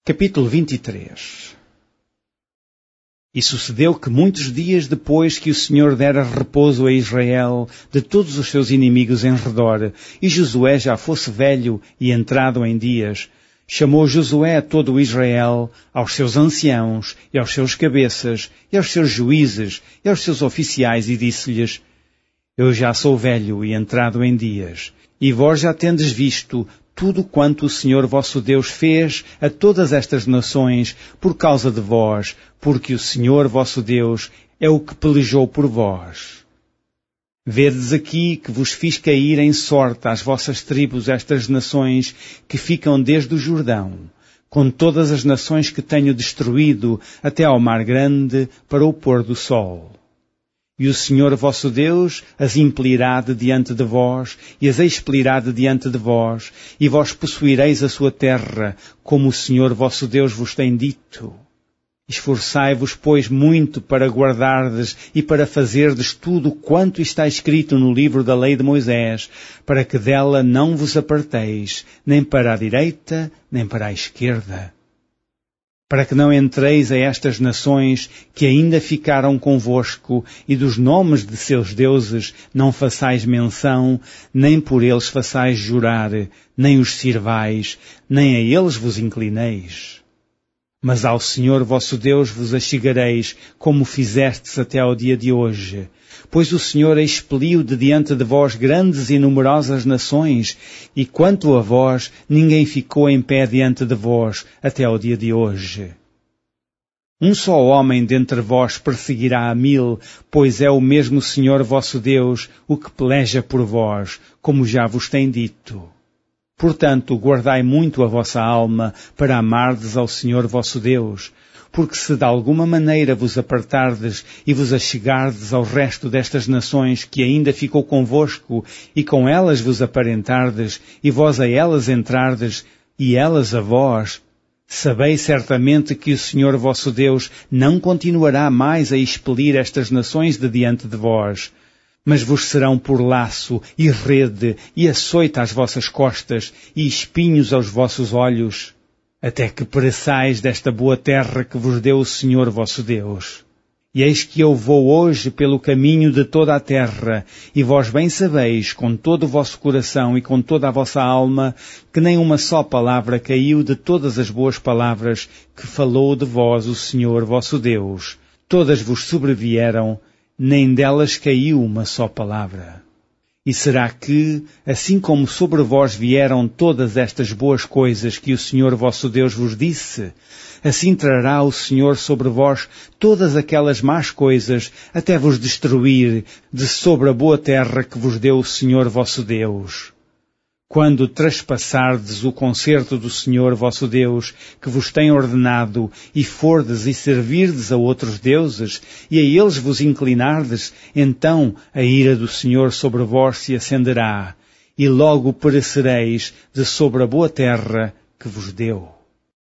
Capítulo 23. E sucedeu que muitos dias depois que o Senhor dera repouso a Israel de todos os seus inimigos em redor, e Josué já fosse velho e entrado em dias, chamou Josué a todo o Israel, aos seus anciãos, e aos seus cabeças, e aos seus juízes, e aos seus oficiais, e disse-lhes: Eu já sou velho e entrado em dias, e vós já tendes visto tudo quanto o Senhor vosso Deus fez a todas estas nações por causa de vós, porque o Senhor vosso Deus é o que pelejou por vós. Vedes aqui que vos fiz cair em sorte às vossas tribos estas nações que ficam desde o Jordão, com todas as nações que tenho destruído até ao mar grande para o pôr do sol. E o Senhor vosso Deus as impelirá de diante de vós, e as expelirá de diante de vós, e vós possuireis a sua terra, como o Senhor vosso Deus vos tem dito. Esforçai-vos, pois, muito para guardardes e para fazerdes tudo quanto está escrito no livro da lei de Moisés, para que dela não vos aparteis, nem para a direita, nem para a esquerda, para que não entreis a estas nações que ainda ficaram convosco, e dos nomes de seus deuses não façais menção, nem por eles façais jurar, nem os sirvais, nem a eles vos inclineis. Mas ao Senhor vosso Deus vos achegareis, como fizestes até ao dia de hoje, pois o Senhor expeliu de diante de vós grandes e numerosas nações, e quanto a vós, ninguém ficou em pé diante de vós até ao dia de hoje. Um só homem dentre vós perseguirá a 1000, pois é o mesmo Senhor vosso Deus o que peleja por vós, como já vos tem dito. Portanto, guardai muito a vossa alma para amardes ao Senhor vosso Deus, porque se de alguma maneira vos apartardes e vos achegardes ao resto destas nações que ainda ficou convosco, e com elas vos aparentardes, e vós a elas entrardes, e elas a vós, sabeis certamente que o Senhor vosso Deus não continuará mais a expelir estas nações de diante de vós, mas vos serão por laço e rede e açoite às vossas costas e espinhos aos vossos olhos, até que pereçais desta boa terra que vos deu o Senhor vosso Deus. E eis que eu vou hoje pelo caminho de toda a terra, e vós bem sabeis, com todo o vosso coração e com toda a vossa alma, que nem uma só palavra caiu de todas as boas palavras que falou de vós o Senhor vosso Deus. Todas vos sobrevieram, nem delas caiu uma só palavra. E será que, assim como sobre vós vieram todas estas boas coisas que o Senhor vosso Deus vos disse, assim trará o Senhor sobre vós todas aquelas más coisas, até vos destruir de sobre a boa terra que vos deu o Senhor vosso Deus? Quando traspassardes o concerto do Senhor vosso Deus, que vos tem ordenado, e fordes e servirdes a outros deuses, e a eles vos inclinardes, então a ira do Senhor sobre vós se acenderá, e logo perecereis de sobre a boa terra que vos deu.